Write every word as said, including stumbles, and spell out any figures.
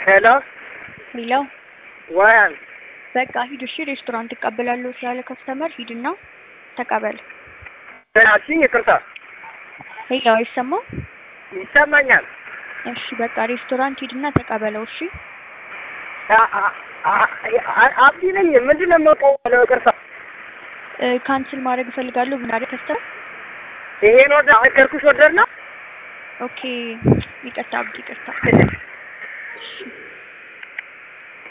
ሄሎ ሄሎ ወያን በቃ ሂድ እሺ ሬስቶራንት ተቀበላለሁ ስላለ ከስተመር ሂድና ተቀበል ተናሽኝ ይቅርታ ሄሎ አይሰማም ይሰማኛል እሺ በቃ ሬስቶራንት ሂድና ተቀበለው እሺ አብዲ ነኝ ምንድነው የምቆለው ይቅርታ ካንስል ማድረግ እፈልጋለሁ ምን አለ ከስተመር ይሄ ነው አልከርኩሽ ወደርና ኦኬ ይቅርታ አብዲ ይቅርታ